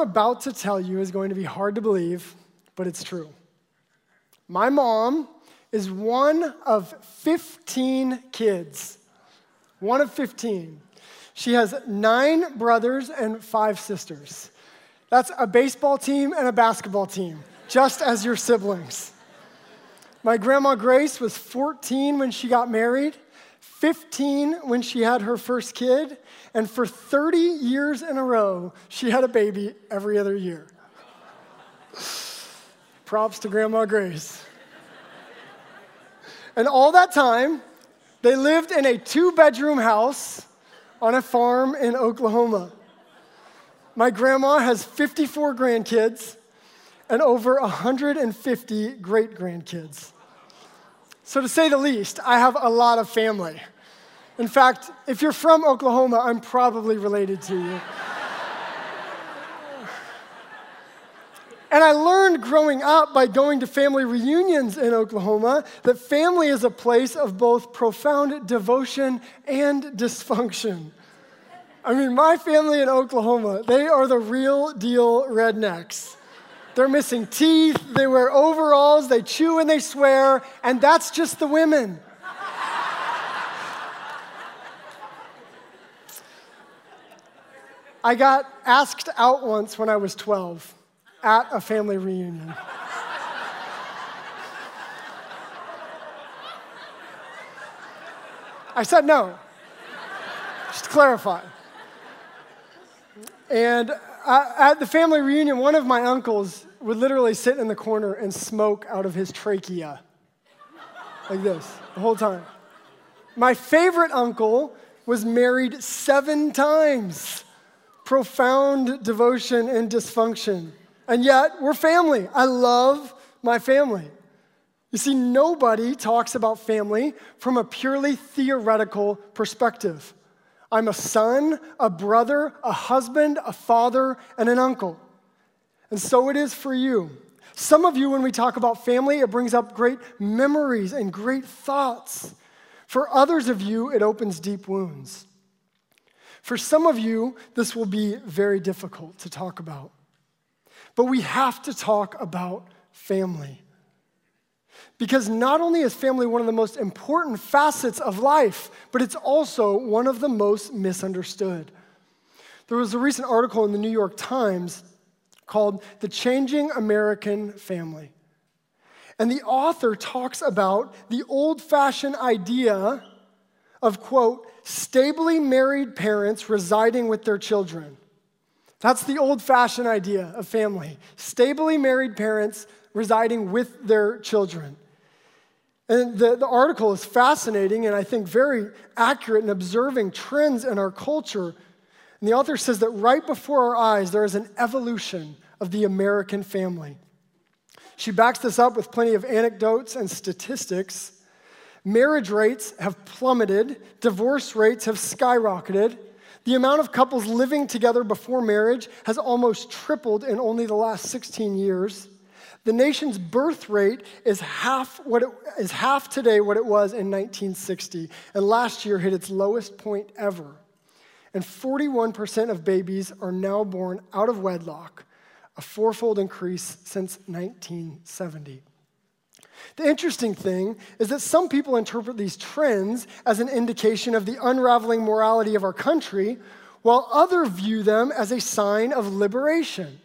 about to tell you is going to be hard to believe, but it's true. My mom is one of 15 kids. One of 15. She has 9 brothers and 5 sisters. That's a baseball team and a basketball team, just as your siblings. My grandma Grace was 14 when she got married, 15 when she had her first kid, and for 30 years in a row, she had a baby every other year. Props to Grandma Grace. And all that time, they lived in a 2-bedroom house on a farm in Oklahoma. My grandma has 54 grandkids and over 150 great-grandkids. So to say the least, I have a lot of family. In fact, if you're from Oklahoma, I'm probably related to you. And I learned growing up by going to family reunions in Oklahoma that family is a place of both profound devotion and dysfunction. I mean, my family in Oklahoma, they are the real deal rednecks. They're missing teeth, they wear overalls, they chew and they swear, and that's just the women. I got asked out once when I was 12 at a family reunion. I said no, just to clarify. And at the family reunion, one of my uncles would literally sit in the corner and smoke out of his trachea, like this, the whole time. My favorite uncle was married 7 times. Profound devotion and dysfunction. And yet, we're family. I love my family. You see, nobody talks about family from a purely theoretical perspective. I'm a son, a brother, a husband, a father, and an uncle. And so it is for you. Some of you, when we talk about family, it brings up great memories and great thoughts. For others of you, it opens deep wounds. For some of you, this will be very difficult to talk about. But we have to talk about family. Because not only is family one of the most important facets of life, but it's also one of the most misunderstood. There was a recent article in the New York Times called "The Changing American Family." And the author talks about the old-fashioned idea of, quote, stably married parents residing with their children. That's the old-fashioned idea of family. Stably married parents residing with their children. And the article is fascinating and I think very accurate in observing trends in our culture. And the author says that right before our eyes, there is an evolution of the American family. She backs this up with plenty of anecdotes and statistics. Marriage rates have plummeted. Divorce rates have skyrocketed. The amount of couples living together before marriage has almost tripled in only the last 16 years. The nation's birth rate is half today what it was in 1960, and last year hit its lowest point ever. And 41% of babies are now born out of wedlock, a 4-fold increase since 1970. The interesting thing is that some people interpret these trends as an indication of the unraveling morality of our country, while others view them as a sign of liberation.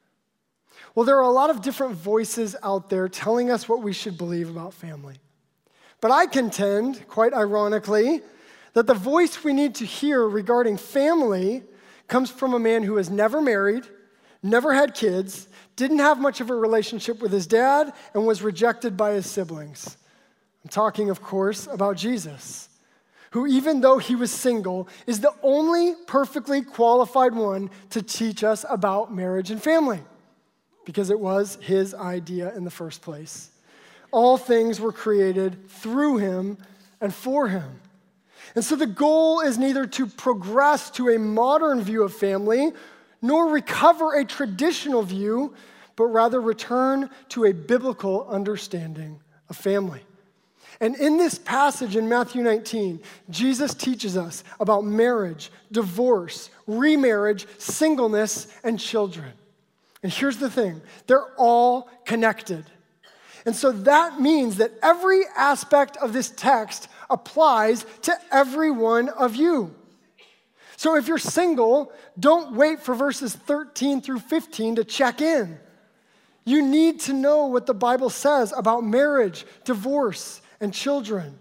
Well, there are a lot of different voices out there telling us what we should believe about family. But I contend, quite ironically, that the voice we need to hear regarding family comes from a man who has never married, never had kids, didn't have much of a relationship with his dad, and was rejected by his siblings. I'm talking, of course, about Jesus, who, even though he was single, is the only perfectly qualified one to teach us about marriage and family, because it was his idea in the first place. All things were created through him and for him. And so the goal is neither to progress to a modern view of family, nor recover a traditional view, but rather return to a biblical understanding of family. And in this passage in Matthew 19, Jesus teaches us about marriage, divorce, remarriage, singleness, and children. And here's the thing, they're all connected. And so that means that every aspect of this text applies to every one of you. So if you're single, don't wait for verses 13 through 15 to check in. You need to know what the Bible says about marriage, divorce, and children.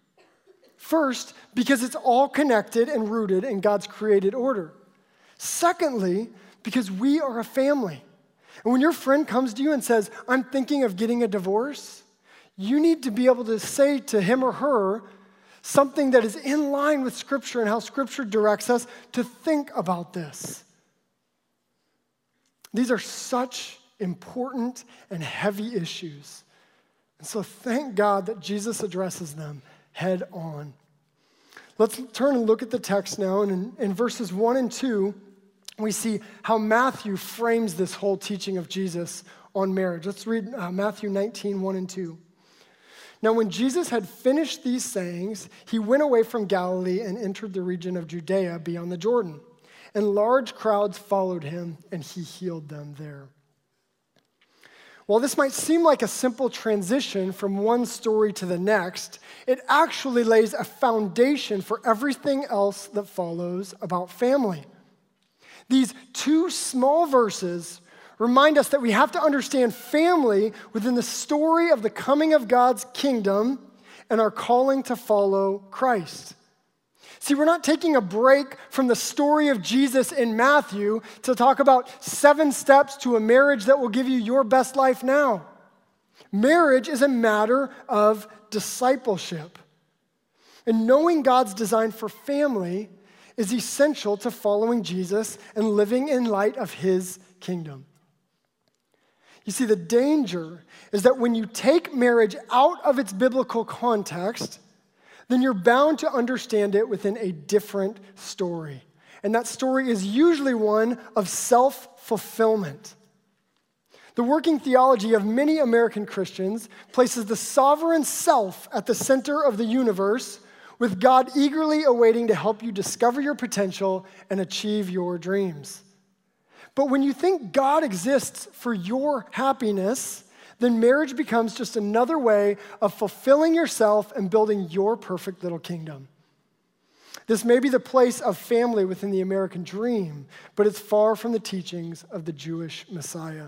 First, because it's all connected and rooted in God's created order. Secondly, because we are a family. And when your friend comes to you and says, I'm thinking of getting a divorce, you need to be able to say to him or her something that is in line with Scripture and how Scripture directs us to think about this. These are such important and heavy issues. And so thank God that Jesus addresses them head on. Let's turn and look at the text now. And in verses 1 and 2, we see how Matthew frames this whole teaching of Jesus on marriage. Let's read Matthew 19, 1 and 2. Now, when Jesus had finished these sayings, he went away from Galilee and entered the region of Judea beyond the Jordan. And large crowds followed him, and he healed them there. While this might seem like a simple transition from one story to the next, it actually lays a foundation for everything else that follows about family. These two small verses remind us that we have to understand family within the story of the coming of God's kingdom and our calling to follow Christ. See, we're not taking a break from the story of Jesus in Matthew to talk about 7 steps to a marriage that will give you your best life now. Marriage is a matter of discipleship. And knowing God's design for family is essential to following Jesus and living in light of his kingdom. You see, the danger is that when you take marriage out of its biblical context, then you're bound to understand it within a different story. And that story is usually one of self-fulfillment. The working theology of many American Christians places the sovereign self at the center of the universe, with God eagerly awaiting to help you discover your potential and achieve your dreams. But when you think God exists for your happiness, then marriage becomes just another way of fulfilling yourself and building your perfect little kingdom. This may be the place of family within the American dream, but it's far from the teachings of the Jewish Messiah.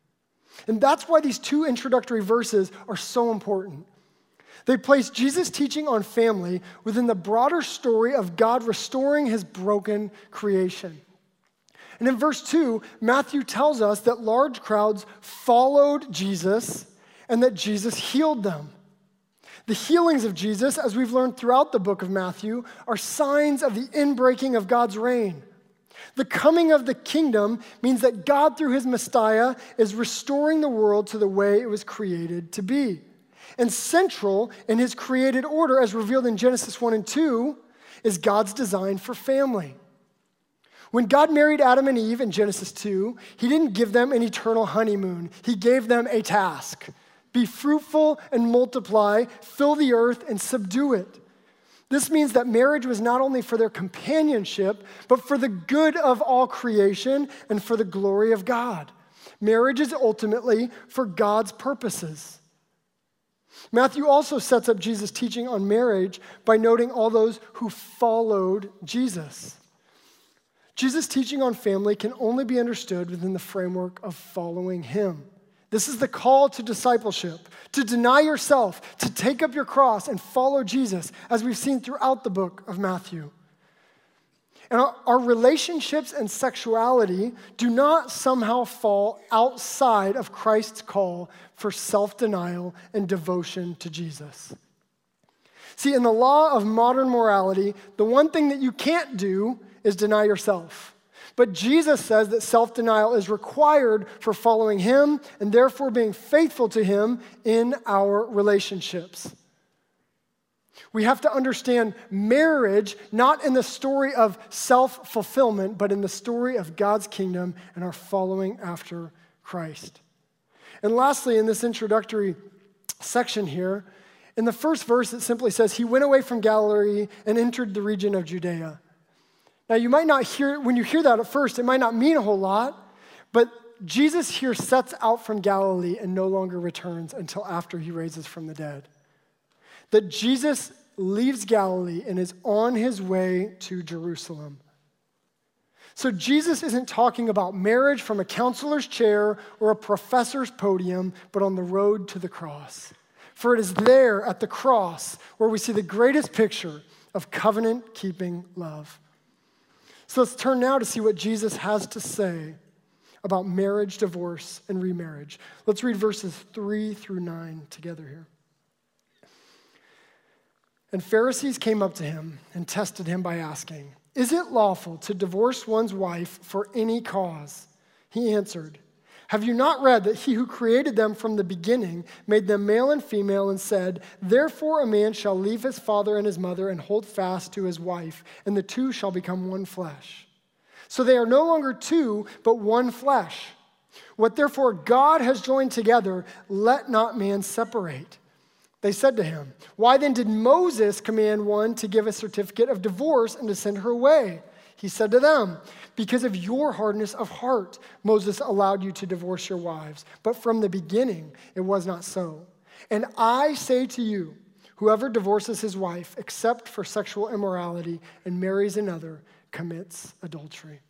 And that's why these 2 introductory verses are so important. They place Jesus' teaching on family within the broader story of God restoring his broken creation. And in verse 2, Matthew tells us that large crowds followed Jesus and that Jesus healed them. The healings of Jesus, as we've learned throughout the book of Matthew, are signs of the inbreaking of God's reign. The coming of the kingdom means that God, through his Messiah, is restoring the world to the way it was created to be. And central in his created order, as revealed in Genesis 1 and 2, is God's design for family. When God married Adam and Eve in Genesis 2, he didn't give them an eternal honeymoon. He gave them a task. Be fruitful and multiply, fill the earth and subdue it. This means that marriage was not only for their companionship, but for the good of all creation and for the glory of God. Marriage is ultimately for God's purposes. Matthew also sets up Jesus' teaching on marriage by noting all those who followed Jesus. Jesus' teaching on family can only be understood within the framework of following him. This is the call to discipleship, to deny yourself, to take up your cross and follow Jesus, as we've seen throughout the book of Matthew. And our relationships and sexuality do not somehow fall outside of Christ's call for self-denial and devotion to Jesus. See, in the law of modern morality, the one thing that you can't do is deny yourself. But Jesus says that self-denial is required for following him and therefore being faithful to him in our relationships. We have to understand marriage not in the story of self-fulfillment, but in the story of God's kingdom and our following after Christ. And lastly, in this introductory section here, in the first verse, it simply says, he went away from Galilee and entered the region of Judea. Now, you might not hear, when you hear that at first, it might not mean a whole lot, but Jesus here sets out from Galilee and no longer returns until after he raises from the dead. That Jesus leaves Galilee and is on his way to Jerusalem. So Jesus isn't talking about marriage from a counselor's chair or a professor's podium, but on the road to the cross. For it is there at the cross where we see the greatest picture of covenant-keeping love. So let's turn now to see what Jesus has to say about marriage, divorce, and remarriage. Let's read verses 3 through 9 together here. And Pharisees came up to him and tested him by asking, "Is it lawful to divorce one's wife for any cause?" He answered, "Have you not read that he who created them from the beginning made them male and female and said, 'Therefore a man shall leave his father and his mother and hold fast to his wife, and the two shall become one flesh.' So they are no longer two, but one flesh. What therefore God has joined together, let not man separate." They said to him, "Why then did Moses command one to give a certificate of divorce and to send her away?" He said to them, "Because of your hardness of heart, Moses allowed you to divorce your wives. But from the beginning, it was not so. And I say to you, whoever divorces his wife, except for sexual immorality, and marries another, commits adultery."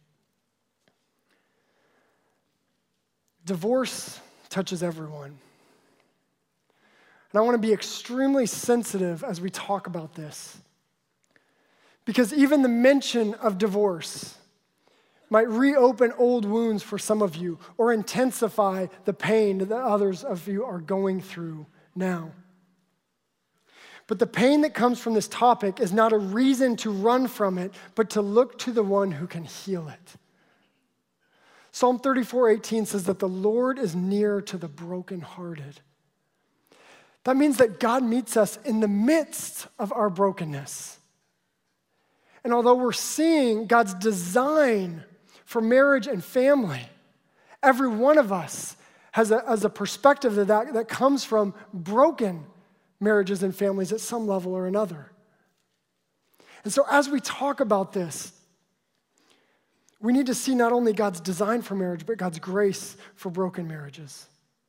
Divorce touches everyone. And I want to be extremely sensitive as we talk about this. Because even the mention of divorce might reopen old wounds for some of you or intensify the pain that others of you are going through now. But the pain that comes from this topic is not a reason to run from it, but to look to the one who can heal it. Psalm 34:18 says that the Lord is near to the brokenhearted. That means that God meets us in the midst of our brokenness. And although we're seeing God's design for marriage and family, every one of us has a perspective that comes from broken marriages and families at some level or another. And so as we talk about this, we need to see not only God's design for marriage, but God's grace for broken marriages.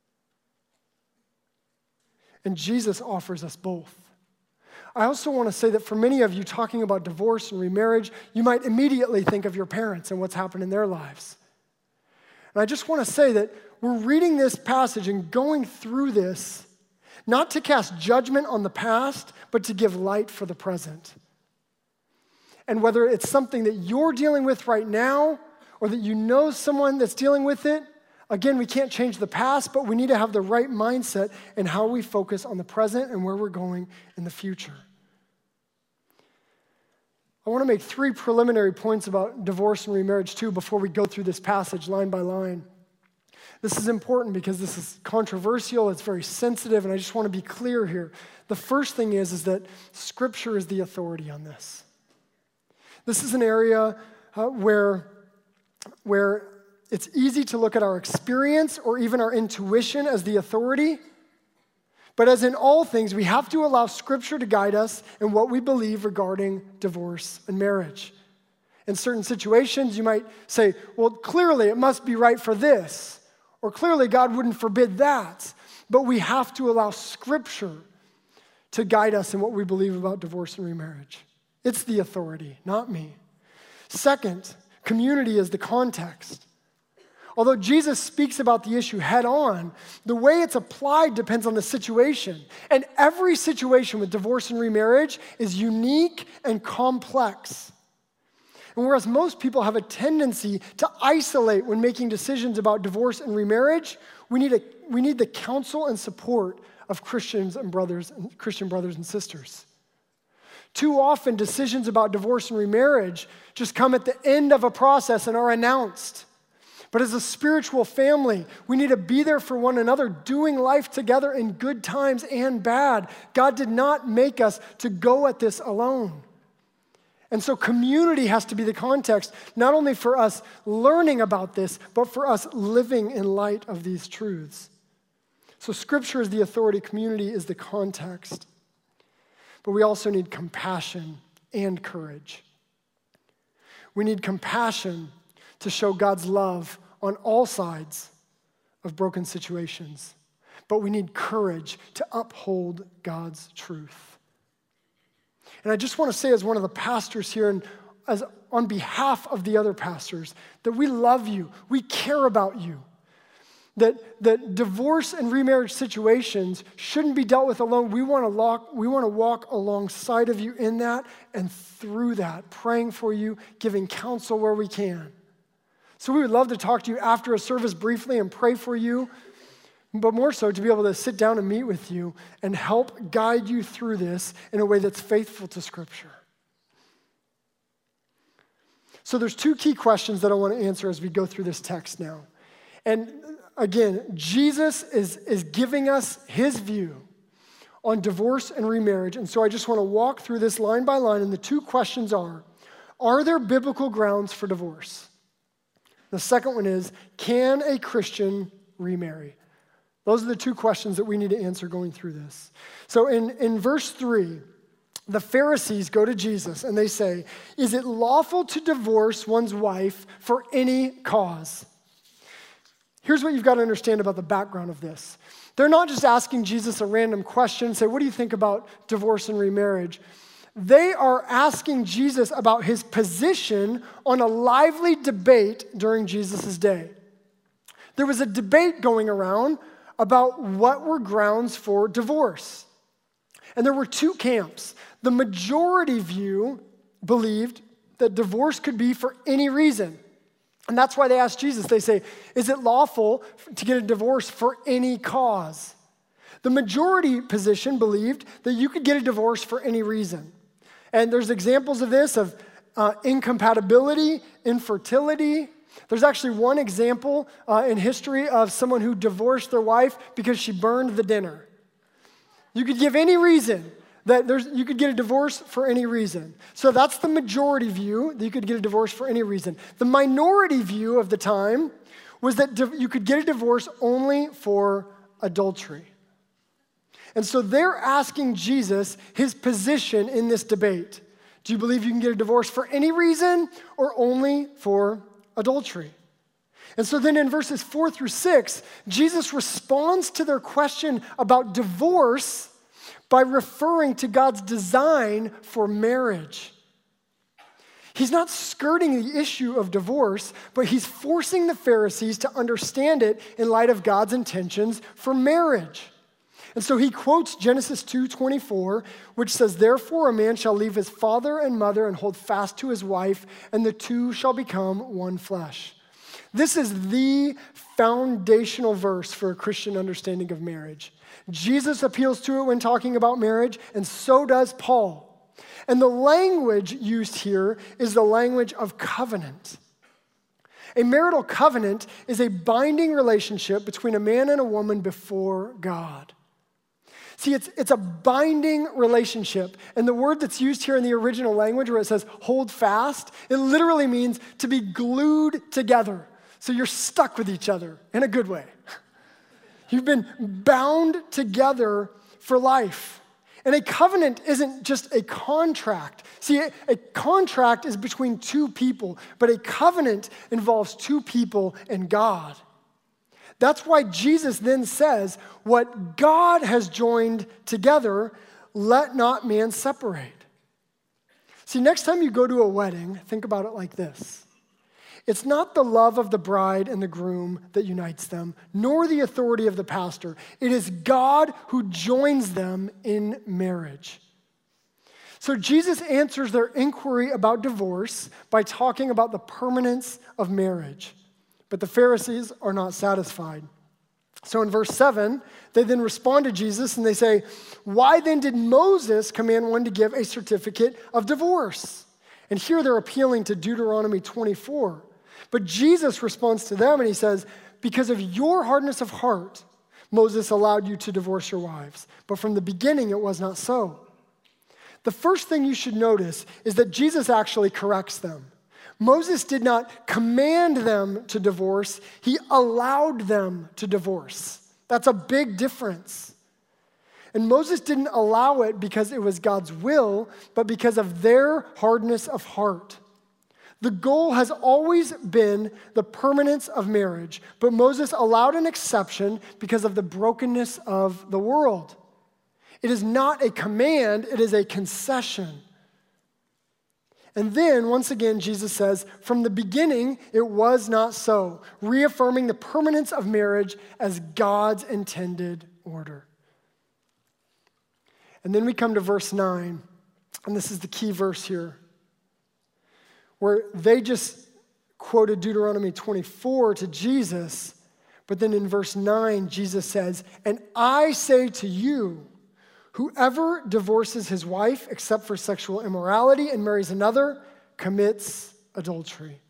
And Jesus offers us both. I also want to say that for many of you talking about divorce and remarriage, you might immediately think of your parents and what's happened in their lives. And I just want to say that we're reading this passage and going through this not to cast judgment on the past, but to give light for the present. And whether it's something that you're dealing with right now or that you know someone that's dealing with it, again, we can't change the past, but we need to have the right mindset in how we focus on the present and where we're going in the future. I want to make 3 preliminary points about divorce and remarriage too before we go through this passage line by line. This is important because this is controversial, it's very sensitive, and I just want to be clear here. The first thing is that Scripture is the authority on this. This is an area where it's easy to look at our experience or even our intuition as the authority. But as in all things, we have to allow Scripture to guide us in what we believe regarding divorce and marriage. In certain situations, you might say, well, clearly it must be right for this, or clearly God wouldn't forbid that. But we have to allow Scripture to guide us in what we believe about divorce and remarriage. It's the authority, not me. Second, community is the context. Although Jesus speaks about the issue head on, the way it's applied depends on the situation. And every situation with divorce and remarriage is unique and complex. And whereas most people have a tendency to isolate when making decisions about divorce and remarriage, we need the counsel and support of Christian brothers and sisters. Too often, decisions about divorce and remarriage just come at the end of a process and are announced. But as a spiritual family, we need to be there for one another, doing life together in good times and bad. God did not make us to go at this alone. And so community has to be the context, not only for us learning about this, but for us living in light of these truths. So Scripture is the authority, community is the context. But we also need compassion and courage. We need compassion to show God's love on all sides of broken situations, but we need courage to uphold God's truth. And I just want to say, as one of the pastors here, and as on behalf of the other pastors, that we love you, we care about you, that divorce and remarriage situations shouldn't be dealt with alone. We want to walk alongside of you in that and through that, praying for you, giving counsel where we can. So we would love to talk to you after a service briefly and pray for you, but more so to be able to sit down and meet with you and help guide you through this in a way that's faithful to Scripture. So there's two key questions that I want to answer as we go through this text now. And again, Jesus is giving us his view on divorce and remarriage. And so I just want to walk through this line by line. And the two questions are there biblical grounds for divorce? The second one is, can a Christian remarry? Those are the two questions that we need to answer going through this. So in verse 3, the Pharisees go to Jesus and they say, is it lawful to divorce one's wife for any cause? Here's what you've got to understand about the background of this. They're not just asking Jesus a random question, say, what do you think about divorce and remarriage? They are asking Jesus about his position on a lively debate during Jesus' day. There was a debate going around about what were grounds for divorce. And there were two camps. The majority view believed that divorce could be for any reason. And that's why they asked Jesus. They say, is it lawful to get a divorce for any cause? The majority position believed that you could get a divorce for any reason. And there's examples of this, of incompatibility, infertility. There's actually one example in history of someone who divorced their wife because she burned the dinner. You could give any reason that you could get a divorce for any reason. So that's the majority view, that you could get a divorce for any reason. The minority view of the time was that you could get a divorce only for adultery. And so they're asking Jesus his position in this debate. Do you believe you can get a divorce for any reason or only for adultery? And so then in verses 4 through 6, Jesus responds to their question about divorce by referring to God's design for marriage. He's not skirting the issue of divorce, but he's forcing the Pharisees to understand it in light of God's intentions for marriage. And so he quotes Genesis 2:24, which says, therefore a man shall leave his father and mother and hold fast to his wife, and the two shall become one flesh. This is the foundational verse for a Christian understanding of marriage. Jesus appeals to it when talking about marriage, and so does Paul. And the language used here is the language of covenant. A marital covenant is a binding relationship between a man and a woman before God. See, it's a binding relationship. And the word that's used here in the original language where it says hold fast, it literally means to be glued together. So you're stuck with each other in a good way. You've been bound together for life. And a covenant isn't just a contract. See, a contract is between two people, but a covenant involves two people and God. That's why Jesus then says, what God has joined together, let not man separate. See, next time you go to a wedding, think about it like this. It's not the love of the bride and the groom that unites them, nor the authority of the pastor. It is God who joins them in marriage. So Jesus answers their inquiry about divorce by talking about the permanence of marriage. But the Pharisees are not satisfied. So in verse 7, they then respond to Jesus and they say, why then did Moses command one to give a certificate of divorce? And here they're appealing to Deuteronomy 24. But Jesus responds to them and he says, because of your hardness of heart, Moses allowed you to divorce your wives. But from the beginning, it was not so. The first thing you should notice is that Jesus actually corrects them. Moses did not command them to divorce. He allowed them to divorce. That's a big difference. And Moses didn't allow it because it was God's will, but because of their hardness of heart. The goal has always been the permanence of marriage, but Moses allowed an exception because of the brokenness of the world. It is not a command, it is a concession. And then, once again, Jesus says, from the beginning, it was not so, reaffirming the permanence of marriage as God's intended order. And then we come to verse 9, and this is the key verse here, where they just quoted Deuteronomy 24 to Jesus, but then in verse 9, Jesus says, and I say to you, whoever divorces his wife except for sexual immorality and marries another commits adultery.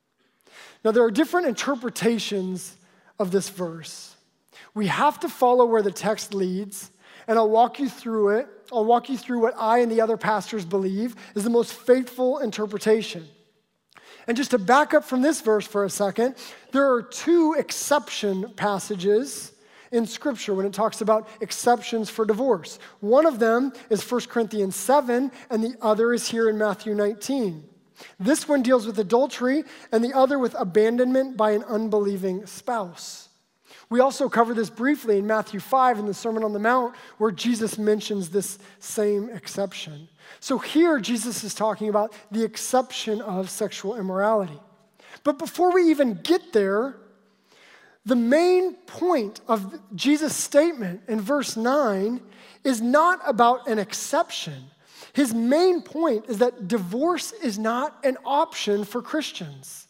Now, there are different interpretations of this verse. We have to follow where the text leads, and I'll walk you through it. I'll walk you through what I and the other pastors believe is the most faithful interpretation. And just to back up from this verse for a second, there are two exception passages in Scripture when it talks about exceptions for divorce. One of them is 1 Corinthians 7, and the other is here in Matthew 19. This one deals with adultery, and the other with abandonment by an unbelieving spouse. We also cover this briefly in Matthew 5 in the Sermon on the Mount, where Jesus mentions this same exception. So here, Jesus is talking about the exception of sexual immorality. But before we even get there, the main point of Jesus' statement in verse 9 is not about an exception. His main point is that divorce is not an option for Christians.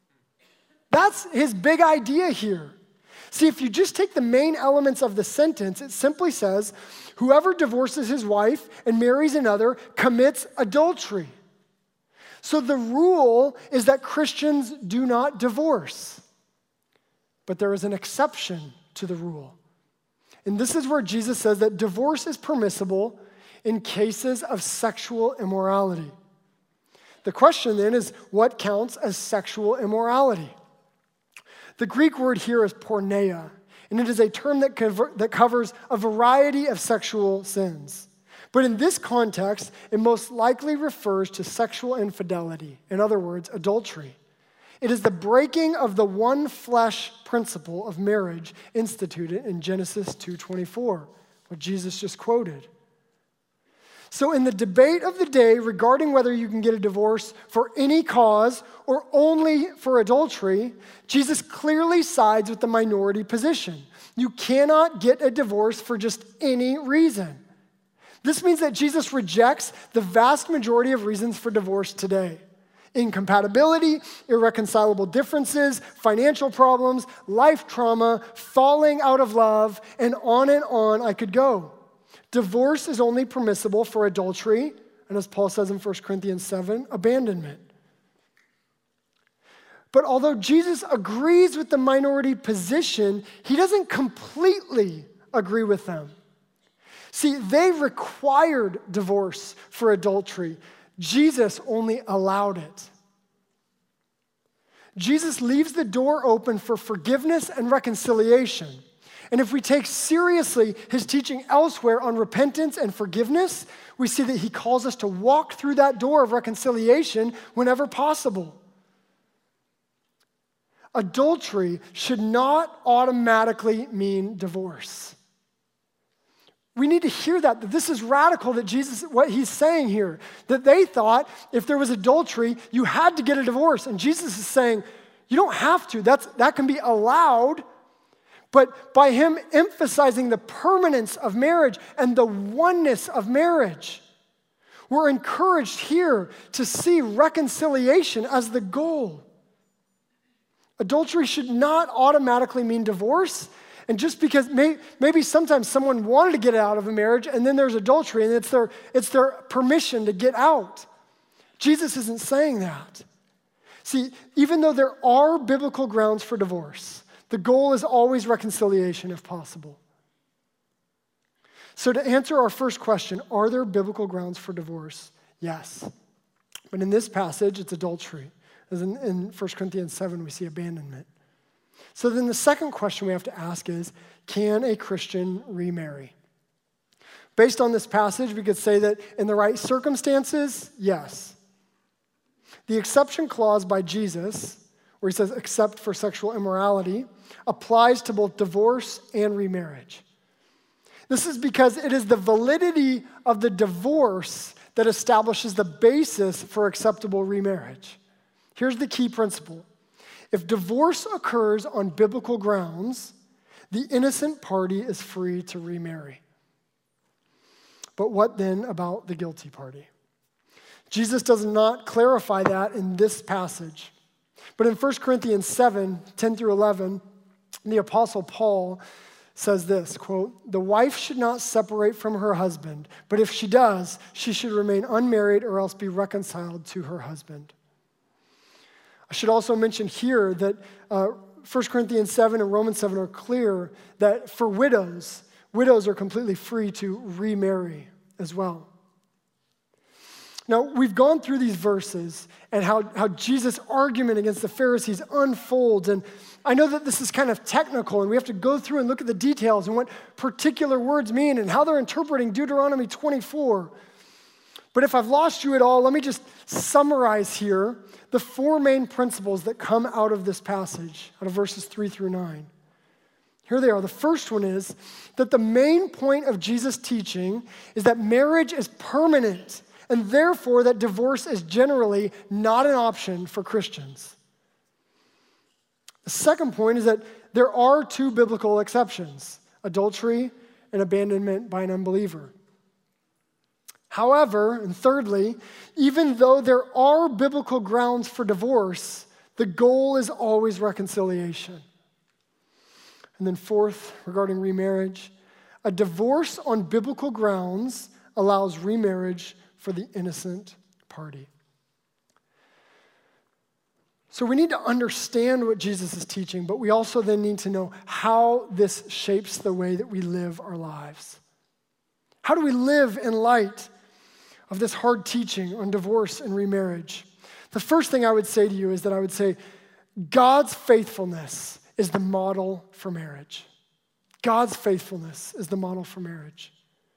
That's his big idea here. See, if you just take the main elements of the sentence, it simply says, whoever divorces his wife and marries another commits adultery. So the rule is that Christians do not divorce. But there is an exception to the rule. And this is where Jesus says that divorce is permissible in cases of sexual immorality. The question then is, what counts as sexual immorality? The Greek word here is porneia, and it is a term that covers a variety of sexual sins. But in this context, it most likely refers to sexual infidelity, in other words, adultery. It is the breaking of the one flesh principle of marriage instituted in Genesis 2:24, what Jesus just quoted. So in the debate of the day regarding whether you can get a divorce for any cause or only for adultery, Jesus clearly sides with the minority position. You cannot get a divorce for just any reason. This means that Jesus rejects the vast majority of reasons for divorce today. Incompatibility, irreconcilable differences, financial problems, life trauma, falling out of love, and on I could go. Divorce is only permissible for adultery, and as Paul says in 1 Corinthians 7, abandonment. But although Jesus agrees with the minority position, he doesn't completely agree with them. See, they required divorce for adultery. Jesus only allowed it. Jesus leaves the door open for forgiveness and reconciliation. And if we take seriously his teaching elsewhere on repentance and forgiveness, we see that he calls us to walk through that door of reconciliation whenever possible. Adultery should not automatically mean divorce. We need to hear that this is radical, that Jesus, what he's saying here, that they thought if there was adultery, you had to get a divorce. And Jesus is saying, you don't have to. That can be allowed. But by him emphasizing the permanence of marriage and the oneness of marriage, we're encouraged here to see reconciliation as the goal. Adultery should not automatically mean divorce. And just because maybe sometimes someone wanted to get out of a marriage and then there's adultery and it's their permission to get out. Jesus isn't saying that. See, even though there are biblical grounds for divorce, the goal is always reconciliation if possible. So to answer our first question, are there biblical grounds for divorce? Yes. But in this passage, it's adultery. As in 1 Corinthians 7, we see abandonment. So then the second question we have to ask is, can a Christian remarry? Based on this passage, we could say that in the right circumstances, yes. The exception clause by Jesus, where he says, except for sexual immorality, applies to both divorce and remarriage. This is because it is the validity of the divorce that establishes the basis for acceptable remarriage. Here's the key principle. If divorce occurs on biblical grounds, the innocent party is free to remarry. But what then about the guilty party? Jesus does not clarify that in this passage. But in 1 Corinthians 7, 10 through 11, the Apostle Paul says this, quote, "The wife should not separate from her husband, but if she does, she should remain unmarried or else be reconciled to her husband." I should also mention here that 1 Corinthians 7 and Romans 7 are clear that for widows are completely free to remarry as well. Now, we've gone through these verses and how Jesus' argument against the Pharisees unfolds, and I know that this is kind of technical, and we have to go through and look at the details and what particular words mean and how they're interpreting Deuteronomy 24. But if I've lost you at all, let me just summarize here the four main principles that come out of this passage, out of verses 3 through 9. Here they are. The first one is that the main point of Jesus' teaching is that marriage is permanent, and therefore that divorce is generally not an option for Christians. The second point is that there are two biblical exceptions, adultery and abandonment by an unbeliever. However, and thirdly, even though there are biblical grounds for divorce, the goal is always reconciliation. And then fourth, regarding remarriage, a divorce on biblical grounds allows remarriage for the innocent party. So we need to understand what Jesus is teaching, but we also then need to know how this shapes the way that we live our lives. How do we live in light of this hard teaching on divorce and remarriage? The first thing I would say to you is that I would say God's faithfulness is the model for marriage. God's faithfulness is the model for marriage.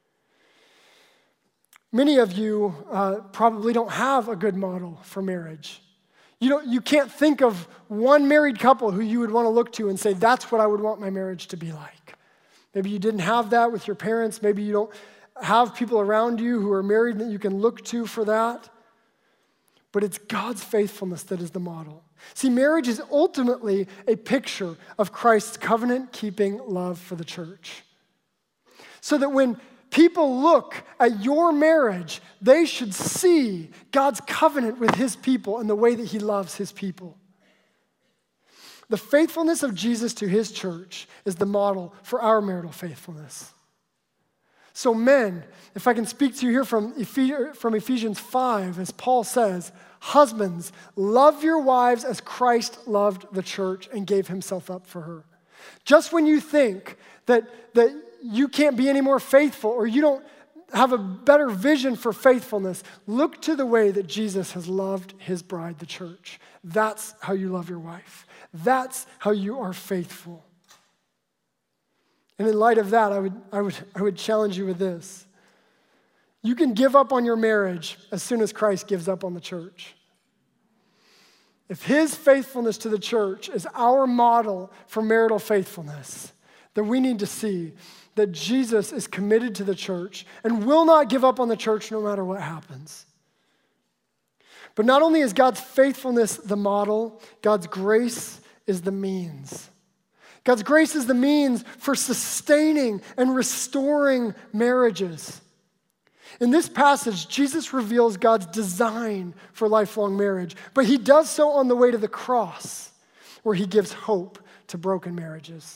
Many of you probably don't have a good model for marriage. You can't think of one married couple who you would want to look to and say, that's what I would want my marriage to be like. Maybe you didn't have that with your parents. Maybe you don't have people around you who are married that you can look to for that. But it's God's faithfulness that is the model. See, marriage is ultimately a picture of Christ's covenant-keeping love for the church. So that when people look at your marriage, they should see God's covenant with his people and the way that he loves his people. The faithfulness of Jesus to his church is the model for our marital faithfulness. So men, if I can speak to you here from Ephesians 5, as Paul says, husbands, love your wives as Christ loved the church and gave himself up for her. Just when you think that you can't be any more faithful or you don't have a better vision for faithfulness, look to the way that Jesus has loved his bride, the church. That's how you love your wife. That's how you are faithful. And in light of that, I would challenge you with this. You can give up on your marriage as soon as Christ gives up on the church. If his faithfulness to the church is our model for marital faithfulness, then we need to see that Jesus is committed to the church and will not give up on the church no matter what happens. But not only is God's faithfulness the model, God's grace is the means. God's grace is the means for sustaining and restoring marriages. In this passage, Jesus reveals God's design for lifelong marriage, but he does so on the way to the cross, where he gives hope to broken marriages.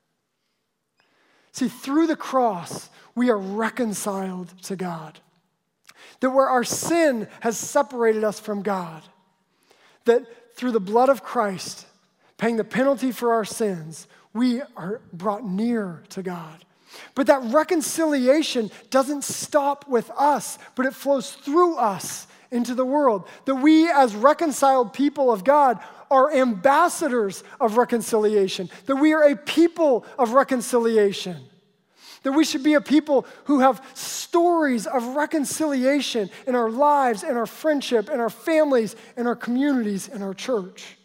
See, through the cross, we are reconciled to God. That where our sin has separated us from God, that through the blood of Christ, paying the penalty for our sins, we are brought near to God. But that reconciliation doesn't stop with us, but it flows through us into the world. That we as reconciled people of God are ambassadors of reconciliation. That we are a people of reconciliation. That we should be a people who have stories of reconciliation in our lives, in our friendship, in our families, in our communities, in our church.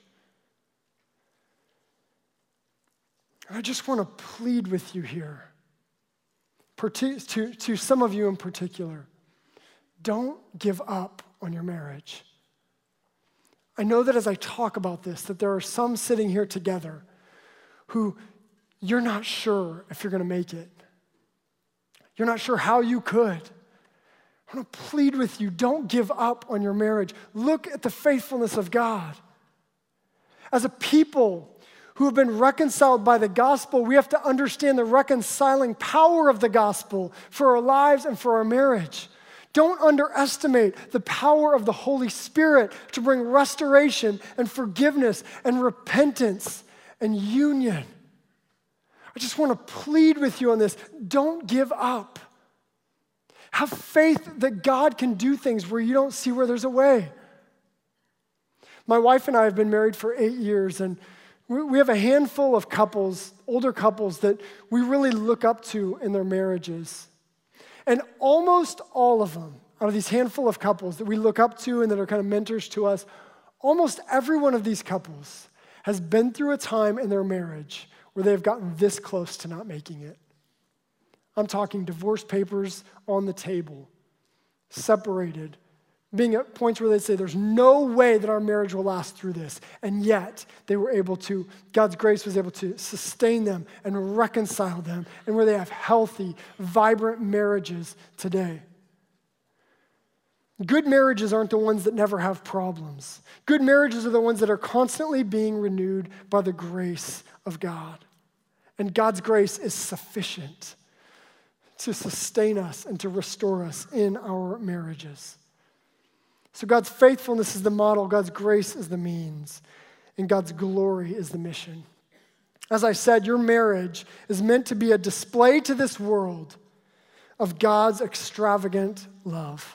And I just want to plead with you here, to some of you in particular. Don't give up on your marriage. I know that as I talk about this, that there are some sitting here together who you're not sure if you're going to make it. You're not sure how you could. I want to plead with you, don't give up on your marriage. Look at the faithfulness of God. As a people who have been reconciled by the gospel, we have to understand the reconciling power of the gospel for our lives and for our marriage. Don't underestimate the power of the Holy Spirit to bring restoration and forgiveness and repentance and union. I just want to plead with you on this. Don't give up. Have faith that God can do things where you don't see where there's a way. My wife and I have been married for 8 years, and we have a handful of couples, older couples, that we really look up to in their marriages. And almost all of them, out of these handful of couples that we look up to and that are kind of mentors to us, almost every one of these couples has been through a time in their marriage where they've gotten this close to not making it. I'm talking divorce papers on the table, separated, being at points where they say, there's no way that our marriage will last through this. And yet, they were able to, God's grace was able to sustain them and reconcile them, and where they have healthy, vibrant marriages today. Good marriages aren't the ones that never have problems. Good marriages are the ones that are constantly being renewed by the grace of God. And God's grace is sufficient to sustain us and to restore us in our marriages. So God's faithfulness is the model, God's grace is the means, and God's glory is the mission. As I said, your marriage is meant to be a display to this world of God's extravagant love.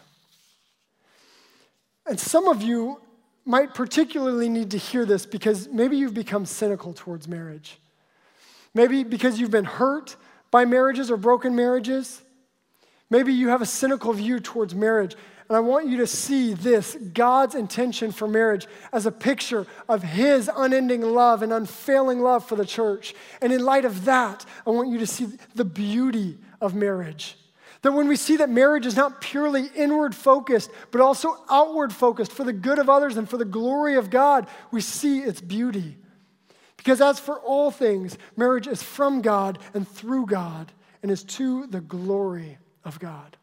And some of you might particularly need to hear this because maybe you've become cynical towards marriage. Maybe because you've been hurt by marriages or broken marriages. Maybe you have a cynical view towards marriage. And I want you to see this, God's intention for marriage, as a picture of his unending love and unfailing love for the church. And in light of that, I want you to see the beauty of marriage. That when we see that marriage is not purely inward focused, but also outward focused for the good of others and for the glory of God, we see its beauty. Because as for all things, marriage is from God and through God and is to the glory of God.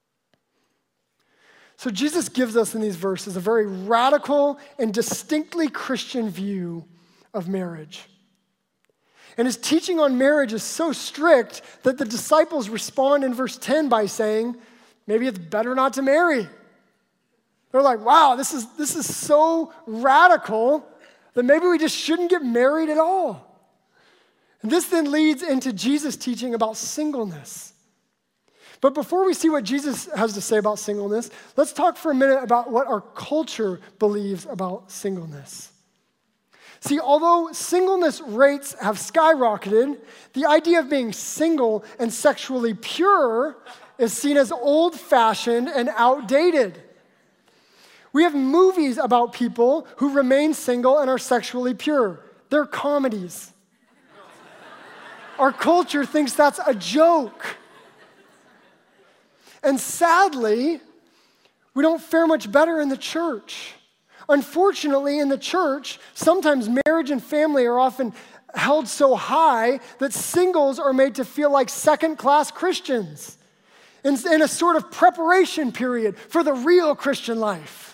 So Jesus gives us in these verses a very radical and distinctly Christian view of marriage. And his teaching on marriage is so strict that the disciples respond in verse 10 by saying, maybe it's better not to marry. They're like, wow, this is so radical that maybe we just shouldn't get married at all. And this then leads into Jesus' teaching about singleness. But before we see what Jesus has to say about singleness, let's talk for a minute about what our culture believes about singleness. See, although singleness rates have skyrocketed, the idea of being single and sexually pure is seen as old-fashioned and outdated. We have movies about people who remain single and are sexually pure. They're comedies. Our culture thinks that's a joke. And sadly, we don't fare much better in the church. Unfortunately, in the church, sometimes marriage and family are often held so high that singles are made to feel like second-class Christians in a sort of preparation period for the real Christian life.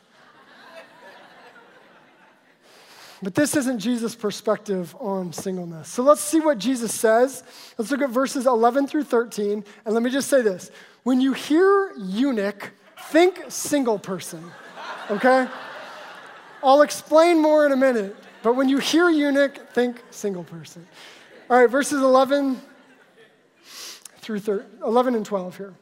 But this isn't Jesus' perspective on singleness. So let's see what Jesus says. Let's look at verses 11 through 13. And let me just say this. When you hear eunuch, think single person, okay? I'll explain more in a minute. But when you hear eunuch, think single person. All right, verses 11 through 11 and 12 here.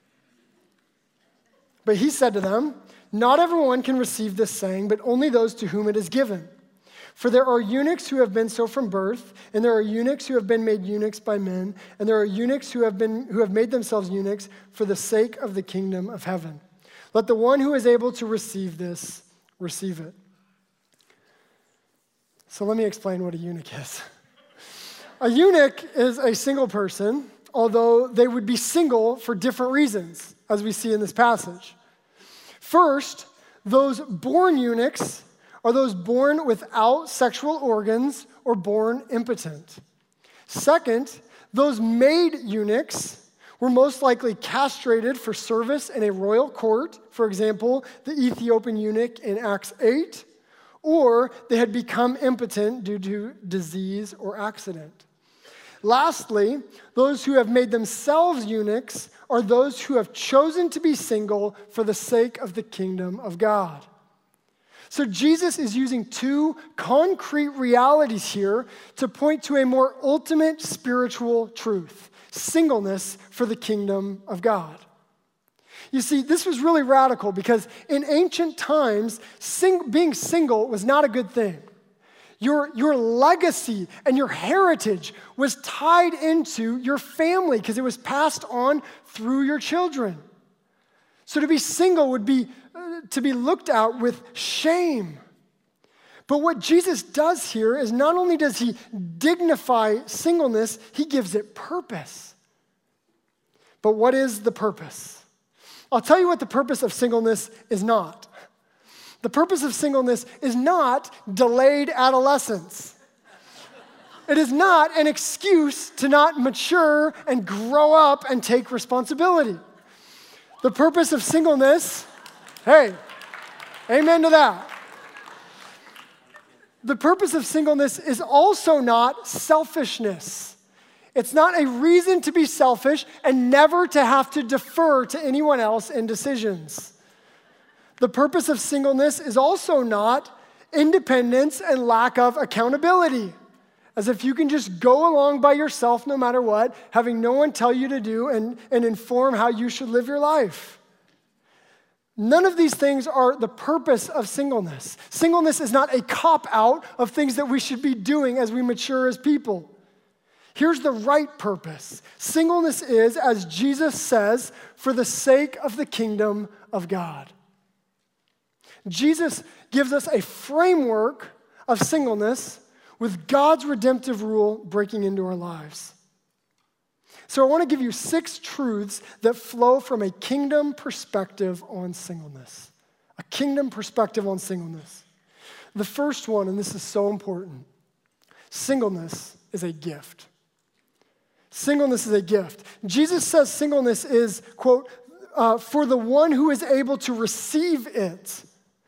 But he said to them, not everyone can receive this saying, but only those to whom it is given. For there are eunuchs who have been so from birth, and there are eunuchs who have been made eunuchs by men, and there are eunuchs who have made themselves eunuchs for the sake of the kingdom of heaven. Let the one who is able to receive this, receive it. So let me explain what a eunuch is. A eunuch is a single person, although they would be single for different reasons, as we see in this passage. First, those born eunuchs are those born without sexual organs or born impotent. Second, those made eunuchs were most likely castrated for service in a royal court, for example, the Ethiopian eunuch in Acts 8, or they had become impotent due to disease or accident. Lastly, those who have made themselves eunuchs are those who have chosen to be single for the sake of the kingdom of God. So Jesus is using two concrete realities here to point to a more ultimate spiritual truth: singleness for the kingdom of God. You see, this was really radical because in ancient times, being single was not a good thing. Your legacy and your heritage was tied into your family because it was passed on through your children. So to be single would be to be looked at with shame. But what Jesus does here is not only does he dignify singleness, he gives it purpose. But what is the purpose? I'll tell you what the purpose of singleness is not. The purpose of singleness is not delayed adolescence. It is not an excuse to not mature and grow up and take responsibility. The purpose of singleness, hey, amen to that. The purpose of singleness is also not selfishness. It's not a reason to be selfish and never to have to defer to anyone else in decisions. The purpose of singleness is also not independence and lack of accountability, as if you can just go along by yourself no matter what, having no one tell you to do and inform how you should live your life. None of these things are the purpose of singleness. Singleness is not a cop-out of things that we should be doing as we mature as people. Here's the right purpose. Singleness is, as Jesus says, for the sake of the kingdom of God. Jesus gives us a framework of singleness with God's redemptive rule breaking into our lives. So I want to give you 6 truths that flow from a kingdom perspective on singleness. A kingdom perspective on singleness. The first one, and this is so important, singleness is a gift. Singleness is a gift. Jesus says singleness is, quote, for the one who is able to receive it.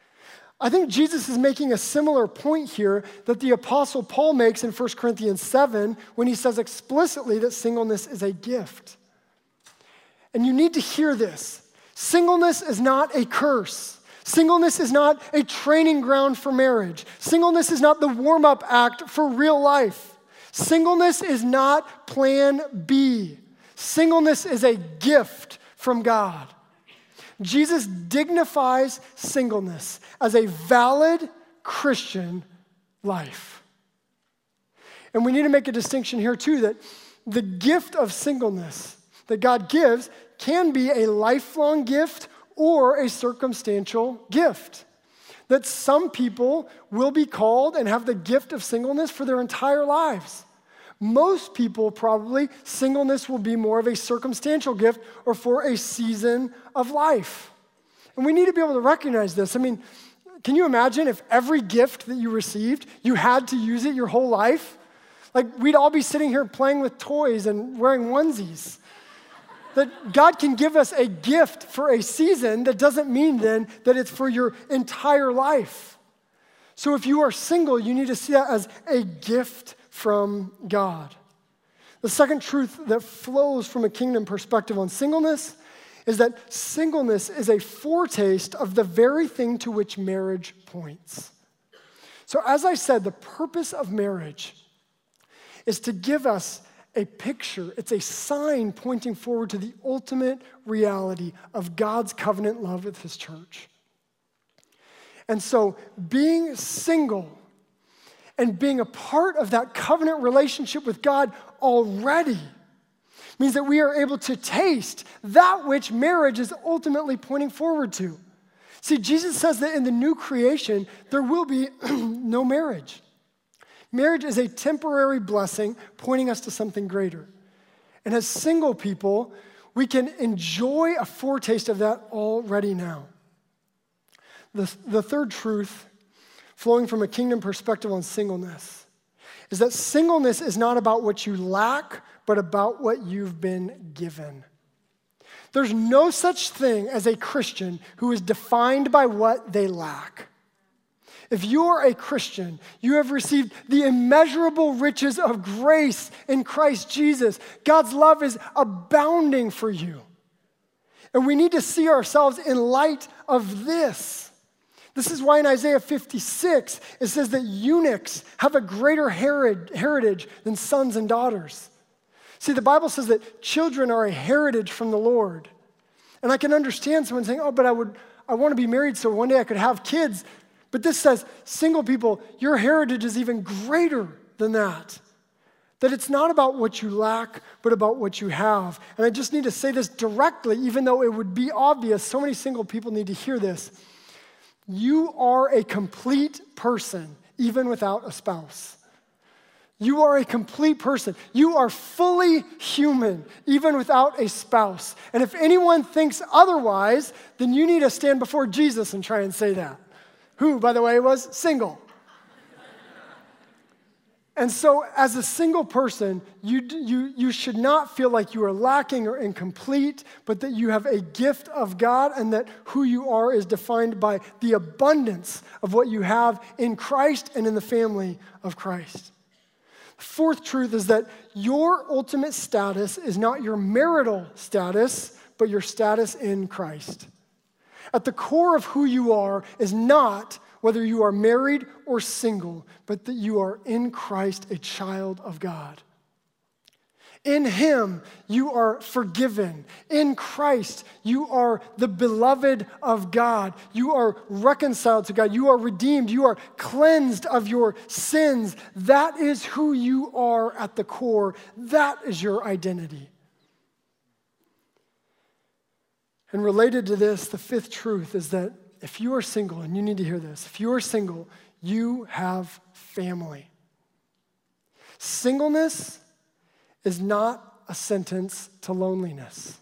I think Jesus is making a similar point here that the Apostle Paul makes in 1 Corinthians 7 when he says explicitly that singleness is a gift. And you need to hear this. Singleness is not a curse. Singleness is not a training ground for marriage. Singleness is not the warm-up act for real life. Singleness is not plan B. Singleness is a gift from God. Jesus dignifies singleness as a valid Christian life. And we need to make a distinction here too, that the gift of singleness that God gives can be a lifelong gift or a circumstantial gift. That some people will be called and have the gift of singleness for their entire lives. Most people probably, singleness will be more of a circumstantial gift or for a season of life. And we need to be able to recognize this. I mean, can you imagine if every gift that you received, you had to use it your whole life? Like, we'd all be sitting here playing with toys and wearing onesies. That God can give us a gift for a season, that doesn't mean then that it's for your entire life. So if you are single, you need to see that as a gift from God. The second truth that flows from a kingdom perspective on singleness is that singleness is a foretaste of the very thing to which marriage points. So as I said, the purpose of marriage is to give us a picture. It's a sign pointing forward to the ultimate reality of God's covenant love with his church. And so being single And being a part of that covenant relationship with God already means that we are able to taste that which marriage is ultimately pointing forward to. See, Jesus says that in the new creation, there will be no marriage. Marriage is a temporary blessing pointing us to something greater. And as single people, we can enjoy a foretaste of that already now. The third truth, flowing from a kingdom perspective on singleness, is that singleness is not about what you lack, but about what you've been given. There's no such thing as a Christian who is defined by what they lack. If you are a Christian, you have received the immeasurable riches of grace in Christ Jesus. God's love is abounding for you. And we need to see ourselves in light of this. This is why in Isaiah 56, it says that eunuchs have a greater heritage than sons and daughters. See, the Bible says that children are a heritage from the Lord. And I can understand someone saying, oh, but I want to be married so one day I could have kids. But this says, single people, your heritage is even greater than that. That it's not about what you lack, but about what you have. And I just need to say this directly, even though it would be obvious. So many single people need to hear this. You are a complete person, even without a spouse. You are a complete person. You are fully human, even without a spouse. And if anyone thinks otherwise, then you need to stand before Jesus and try and say that. Who, by the way, was single. And so as a single person, you should not feel like you are lacking or incomplete, but that you have a gift of God and that who you are is defined by the abundance of what you have in Christ and in the family of Christ. Fourth truth is that your ultimate status is not your marital status, but your status in Christ. At the core of who you are is not whether you are married or single, but that you are in Christ, a child of God. In Him, you are forgiven. In Christ, you are the beloved of God. You are reconciled to God. You are redeemed. You are cleansed of your sins. That is who you are at the core. That is your identity. And related to this, the fifth truth is that if you are single, and you need to hear this, if you are single, you have family. Singleness is not a sentence to loneliness.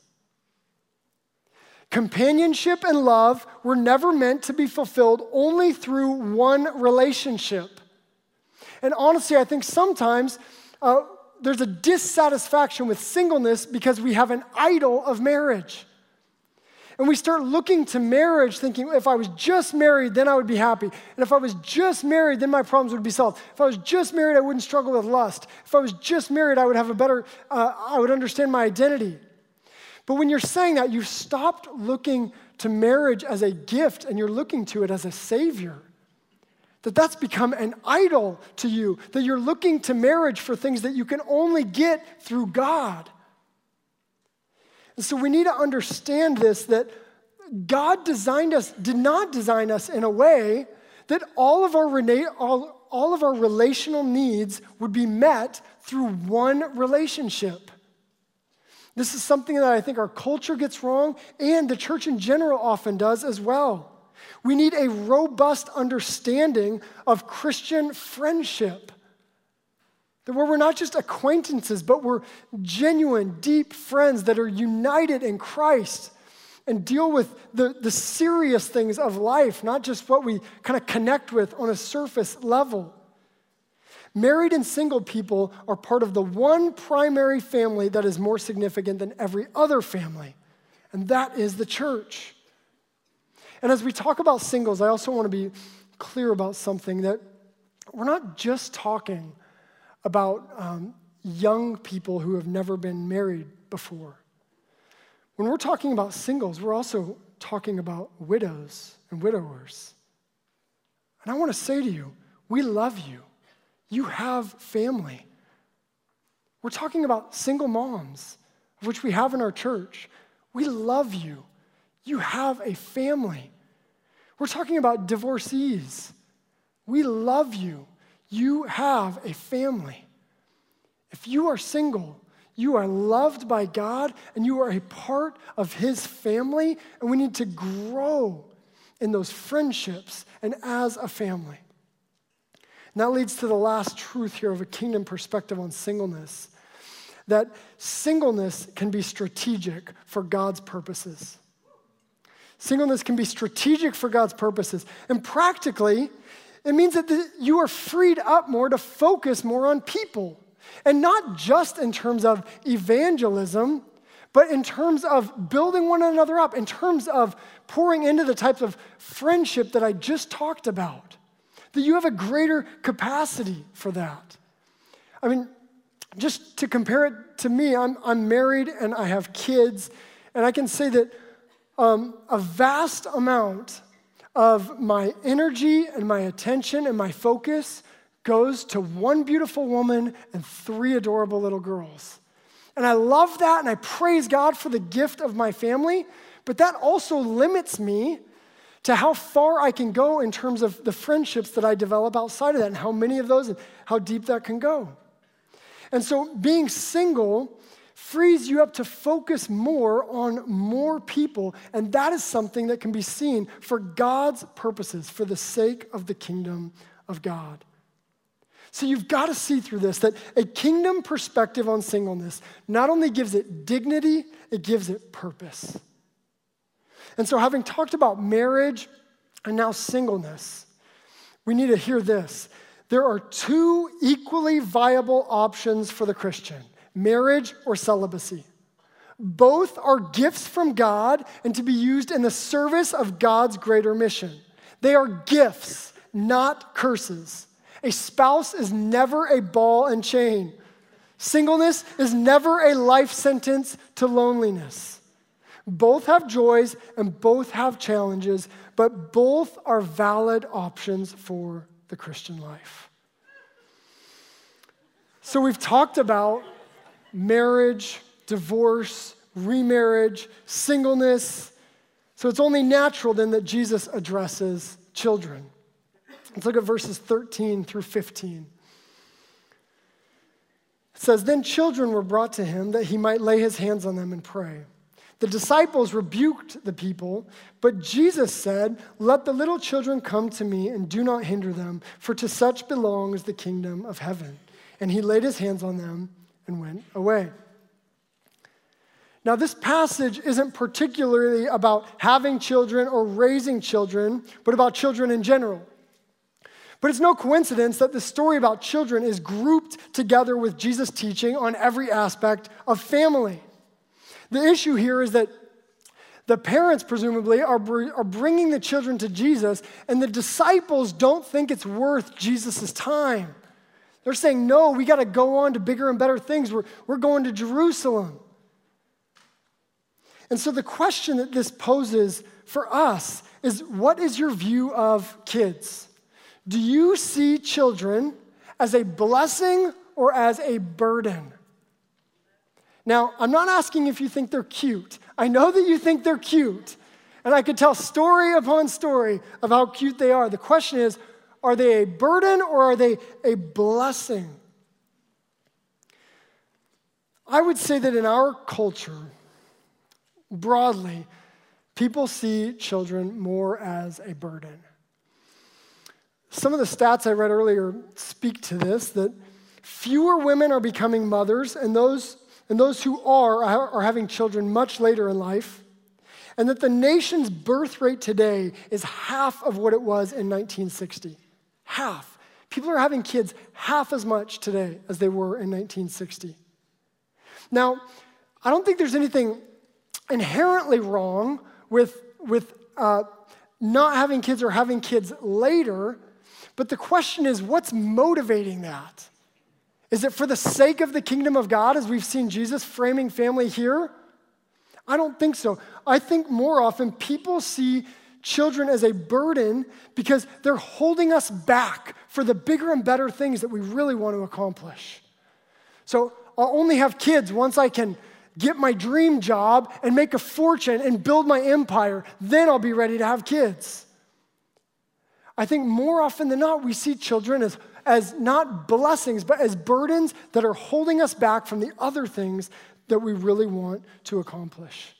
Companionship and love were never meant to be fulfilled only through one relationship. And honestly, I think sometimes there's a dissatisfaction with singleness because we have an idol of marriage. And we start looking to marriage thinking, if I was just married, then I would be happy. And if I was just married, then my problems would be solved. If I was just married, I wouldn't struggle with lust. If I was just married, I would have I would understand my identity. But when you're saying that, you've stopped looking to marriage as a gift and you're looking to it as a savior. That's become an idol to you, that you're looking to marriage for things that you can only get through God. And so we need to understand this, that God did not design us in a way that all of our relational needs would be met through one relationship. This is something that I think our culture gets wrong, and the church in general often does as well. We need a robust understanding of Christian friendship. Where we're not just acquaintances, but we're genuine, deep friends that are united in Christ and deal with the serious things of life, not just what we kind of connect with on a surface level. Married and single people are part of the one primary family that is more significant than every other family, and that is the church. And as we talk about singles, I also want to be clear about something, that we're not just talking about young people who have never been married before. When we're talking about singles, we're also talking about widows and widowers. And I want to say to you, we love you. You have family. We're talking about single moms, of which we have in our church. We love you. You have a family. We're talking about divorcees. We love you. you have a family. If you are single, you are loved by God and you are a part of his family, and we need to grow in those friendships and as a family. And that leads to the last truth here of a kingdom perspective on singleness, that singleness can be strategic for God's purposes. Singleness can be strategic for God's purposes. And practically, it means that you are freed up more to focus more on people. And not just in terms of evangelism, but in terms of building one another up, in terms of pouring into the types of friendship that I just talked about. That you have a greater capacity for that. I mean, just to compare it to me, I'm married and I have kids, and I can say that a vast amount of my energy and my attention and my focus goes to one beautiful woman and 3 adorable little girls. And I love that, and I praise God for the gift of my family, but that also limits me to how far I can go in terms of the friendships that I develop outside of that and how many of those and how deep that can go. And so being single frees you up to focus more on more people, and that is something that can be seen for God's purposes, for the sake of the kingdom of God. So you've got to see through this, that a kingdom perspective on singleness not only gives it dignity, it gives it purpose. And so having talked about marriage and now singleness, we need to hear this. There are 2 equally viable options for the Christian: marriage or celibacy. Both are gifts from God and to be used in the service of God's greater mission. They are gifts, not curses. A spouse is never a ball and chain. Singleness is never a life sentence to loneliness. Both have joys and both have challenges, but both are valid options for the Christian life. So we've talked about marriage, divorce, remarriage, singleness. So it's only natural then that Jesus addresses children. Let's look at verses 13 through 15. It says, "Then children were brought to him that he might lay his hands on them and pray. The disciples rebuked the people, but Jesus said, 'Let the little children come to me and do not hinder them, for to such belongs the kingdom of heaven.' And he laid his hands on them and went away." Now, this passage isn't particularly about having children or raising children, but about children in general. But it's no coincidence that the story about children is grouped together with Jesus' teaching on every aspect of family. The issue here is that the parents, presumably, are bringing the children to Jesus, and the disciples don't think it's worth Jesus' time. They're saying, no, we got to go on to bigger and better things. We're going to Jerusalem. And so the question that this poses for us is, what is your view of kids? Do you see children as a blessing or as a burden? Now, I'm not asking if you think they're cute. I know that you think they're cute, and I could tell story upon story of how cute they are. The question is, are they a burden or are they a blessing? I would say that in our culture, broadly, people see children more as a burden. Some of the stats I read earlier speak to this, that fewer women are becoming mothers, and those who are having children much later in life, and that the nation's birth rate today is half of what it was in 1960. Half. People are having kids half as much today as they were in 1960. Now, I don't think there's anything inherently wrong with not having kids or having kids later, but the question is, what's motivating that? Is it for the sake of the kingdom of God, as we've seen Jesus framing family here? I don't think so. I think more often people see children as a burden because they're holding us back for the bigger and better things that we really want to accomplish. So I'll only have kids once I can get my dream job and make a fortune and build my empire. Then I'll be ready to have kids. I think more often than not, we see children as not blessings, but as burdens that are holding us back from the other things that we really want to accomplish.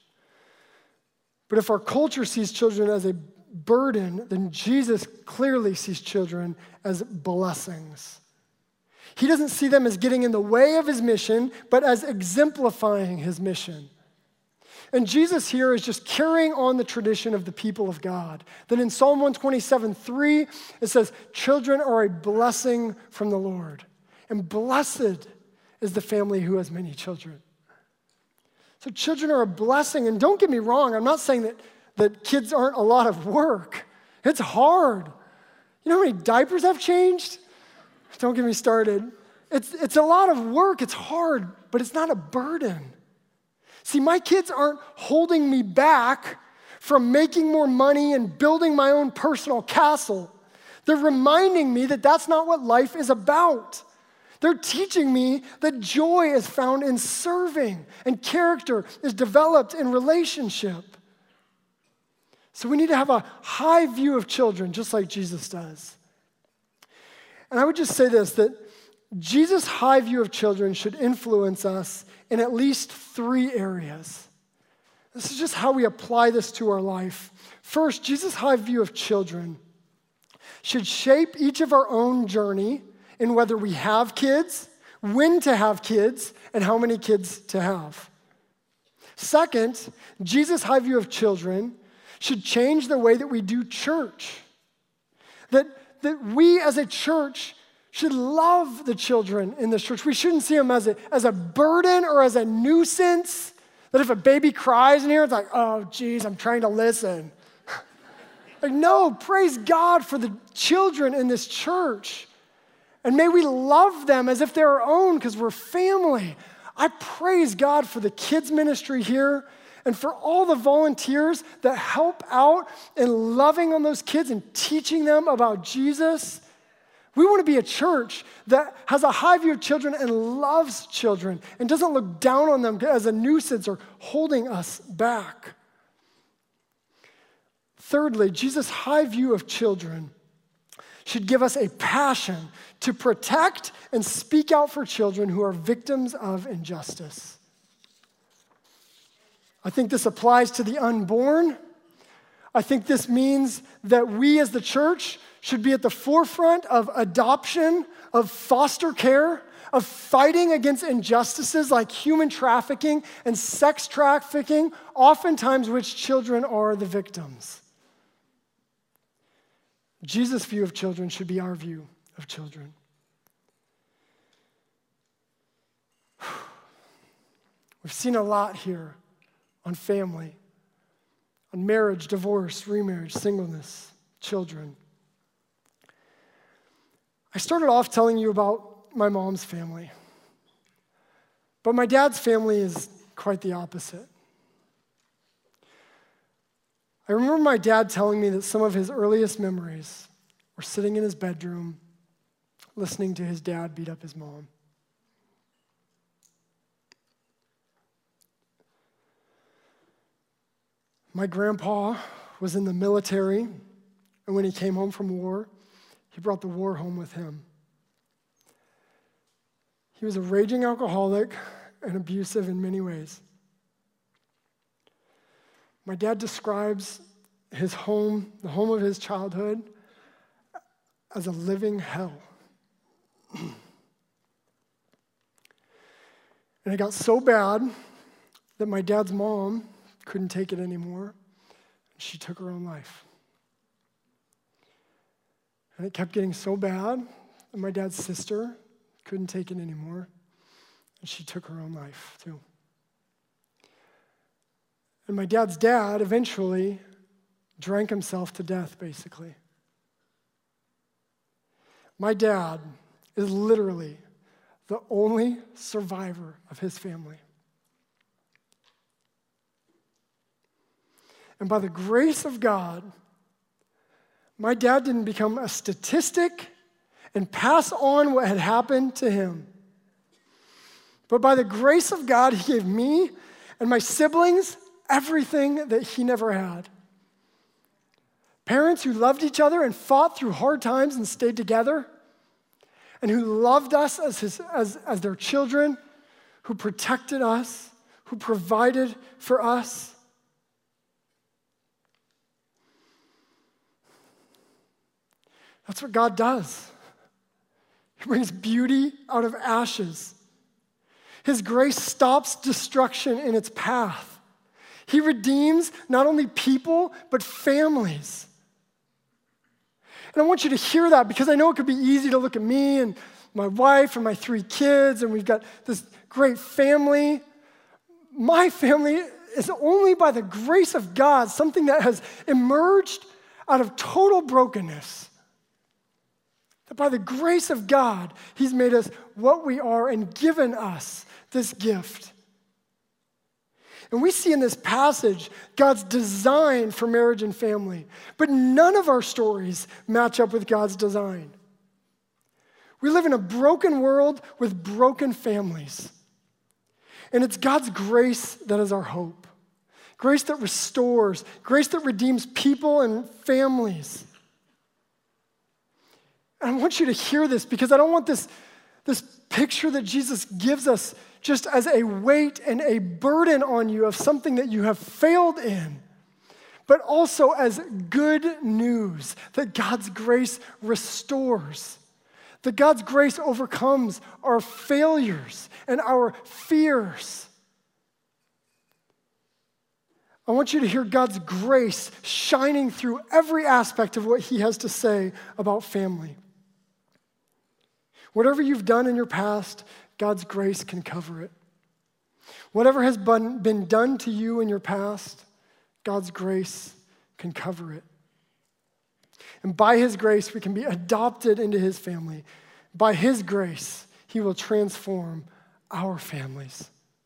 But if our culture sees children as a burden, then Jesus clearly sees children as blessings. He doesn't see them as getting in the way of his mission, but as exemplifying his mission. And Jesus here is just carrying on the tradition of the people of God. Then in Psalm 127:3, it says, children are a blessing from the Lord. And blessed is the family who has many children. So children are a blessing. And don't get me wrong, I'm not saying that kids aren't a lot of work. It's hard. You know how many diapers I've changed? Don't get me started. It's a lot of work. It's hard, but it's not a burden. See, my kids aren't holding me back from making more money and building my own personal castle. They're reminding me that that's not what life is about. They're teaching me that joy is found in serving and character is developed in relationship. So we need to have a high view of children, just like Jesus does. And I would just say this, that Jesus' high view of children should influence us in at least 3 areas. This is just how we apply this to our life. First, Jesus' high view of children should shape each of our own journey in whether we have kids, when to have kids, and how many kids to have. Second, Jesus' high view of children should change the way that we do church. That we as a church should love the children in this church. We shouldn't see them as a burden or as a nuisance, that if a baby cries in here, it's like, oh, geez, I'm trying to listen. Like, no, praise God for the children in this church. And may we love them as if they're our own because we're family. I praise God for the kids ministry here and for all the volunteers that help out in loving on those kids and teaching them about Jesus. We want to be a church that has a high view of children and loves children and doesn't look down on them as a nuisance or holding us back. Thirdly, Jesus' high view of children should give us a passion to protect and speak out for children who are victims of injustice. I think this applies to the unborn. I think this means that we as the church should be at the forefront of adoption, of foster care, of fighting against injustices like human trafficking and sex trafficking, oftentimes which children are the victims. Jesus' view of children should be our view of children. We've seen a lot here on family, on marriage, divorce, remarriage, singleness, children. I started off telling you about my mom's family, but my dad's family is quite the opposite. I remember my dad telling me that some of his earliest memories were sitting in his bedroom, listening to his dad beat up his mom. My grandpa was in the military, and when he came home from war, he brought the war home with him. He was a raging alcoholic and abusive in many ways. My dad describes his home, the home of his childhood, as a living hell. And it got so bad that my dad's mom couldn't take it anymore. She took her own life. And it kept getting so bad that my dad's sister couldn't take it anymore. And she took her own life too. And my dad's dad eventually drank himself to death, basically. My dad is literally the only survivor of his family. And by the grace of God, my dad didn't become a statistic and pass on what had happened to him. But by the grace of God, he gave me and my siblings everything that he never had. Parents who loved each other and fought through hard times and stayed together. and who loved us as their children, who protected us, who provided for us. That's what God does. He brings beauty out of ashes. His grace stops destruction in its path. He redeems not only people, but families. And I want you to hear that because I know it could be easy to look at me and my wife and my 3 kids, and we've got this great family. My family is only by the grace of God, something that has emerged out of total brokenness. That by the grace of God, He's made us what we are and given us this gift. And we see in this passage God's design for marriage and family, but none of our stories match up with God's design. We live in a broken world with broken families. And it's God's grace that is our hope. Grace that restores, grace that redeems people and families. And I want you to hear this because I don't want this picture that Jesus gives us just as a weight and a burden on you of something that you have failed in, but also as good news that God's grace restores, that God's grace overcomes our failures and our fears. I want you to hear God's grace shining through every aspect of what He has to say about family. Whatever you've done in your past, God's grace can cover it. Whatever has been done to you in your past, God's grace can cover it. And by His grace, we can be adopted into His family. By His grace, He will transform our families.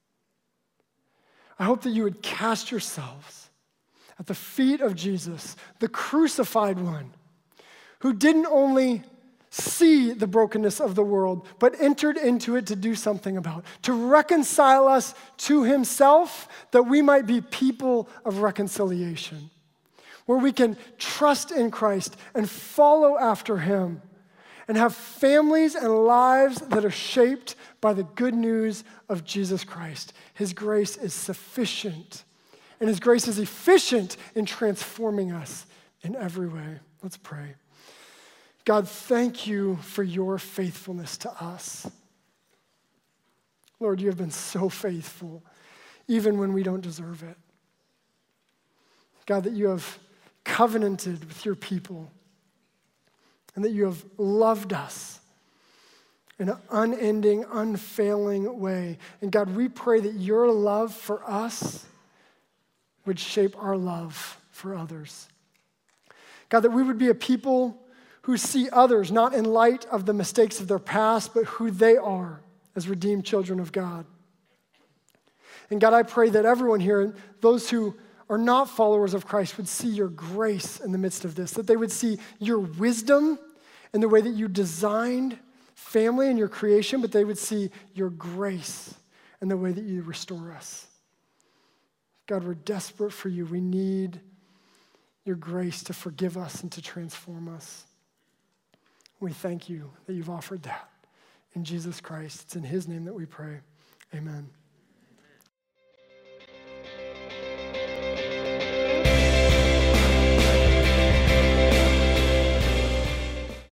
I hope that you would cast yourselves at the feet of Jesus, the crucified one, who didn't only see the brokenness of the world, but entered into it to do something about, to reconcile us to Himself, that we might be people of reconciliation, where we can trust in Christ and follow after Him and have families and lives that are shaped by the good news of Jesus Christ. His grace is sufficient, and His grace is efficient in transforming us in every way. Let's pray. God, thank You for Your faithfulness to us. Lord, You have been so faithful, even when we don't deserve it. God, that You have covenanted with Your people and that You have loved us in an unending, unfailing way. And God, we pray that Your love for us would shape our love for others. God, that we would be a people who see others not in light of the mistakes of their past, but who they are as redeemed children of God. And God, I pray that everyone here, those who are not followers of Christ, would see Your grace in the midst of this, that they would see Your wisdom in the way that You designed family and Your creation, but they would see Your grace in the way that You restore us. God, we're desperate for You. We need Your grace to forgive us and to transform us. We thank You that You've offered that. In Jesus Christ, it's in His name that we pray. Amen.